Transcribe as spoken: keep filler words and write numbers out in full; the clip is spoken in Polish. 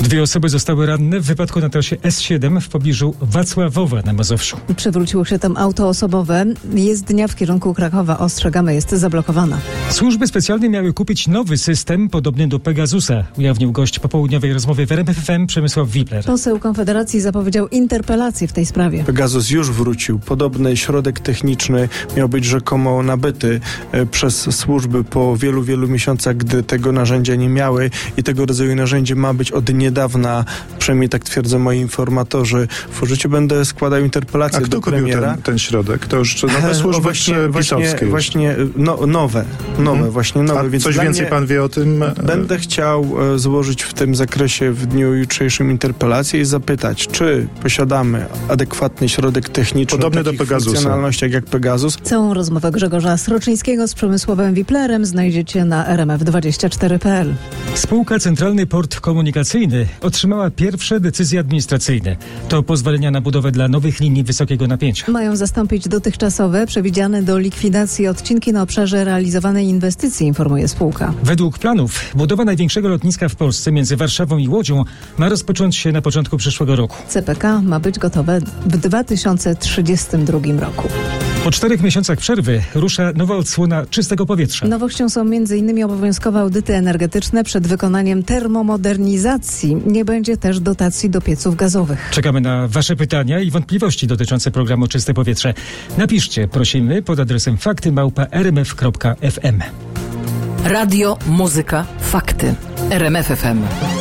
Dwie osoby zostały ranne w wypadku na trasie S siedem w pobliżu Wacławowa na Mazowszu. Przewróciło się tam auto osobowe. Jezdnia w kierunku Krakowa Ostrzegamy jest zablokowana. Służby specjalne miały kupić nowy system podobny do Pegasusa, ujawnił gość popołudniowej rozmowy w R M F F M Przemysław Wipler. Poseł Konfederacji zapowiedział interpelację w tej sprawie. Pegasus już wrócił. Podobny środek techniczny miał być rzekomo nabyty e, przez służby po wielu, wielu miesiącach, gdy tego narzędzia nie miały i tego rodzaju narzędzie ma być od niedawna, przynajmniej tak twierdzą moi informatorzy, w użyciu. Będę składał interpelację do premiera. A kto kupił ten, ten środek? To już nowe służby właśnie, pisowskie. Właśnie, właśnie no, nowe, nowe, hmm. właśnie nowe. A więc coś więcej mnie, pan wie o tym? Będę chciał e, złożyć w tym zakresie w dniu jutrzejszym interpelację i zapytać, czy posiadamy adekwatny środek techniczny podobny do Pegasusa, funkcjonalnościach jak Pegasus. Całą rozmowę Grzegorza Sroczyńskiego z Przemysławem Wiplerem znajdziecie na r m f dwadzieścia cztery kropka p l. Spółka Centralny Port Komunikacyjny otrzymała pierwsze decyzje administracyjne. To pozwolenia na budowę dla nowych linii wysokiego napięcia. Mają zastąpić dotychczasowe, przewidziane do likwidacji odcinki na obszarze realizowanej inwestycji, informuje spółka. Według planów budowa największego lotniska w Polsce między Warszawą i Łodzią ma rozpocząć się na początku przyszłego roku. C P K ma być gotowe w dwa tysiące trzydziestym drugim roku. Po czterech miesiącach przerwy rusza nowa odsłona czystego powietrza. Nowością są między innymi obowiązkowe audyty energetyczne przed wykonaniem termomodernizacji. Nie będzie też dotacji do pieców gazowych. Czekamy na wasze pytania i wątpliwości dotyczące programu Czyste Powietrze. Napiszcie, prosimy, pod adresem fakty małpa r m f kropka f m. Radio, muzyka, fakty. R M F F M.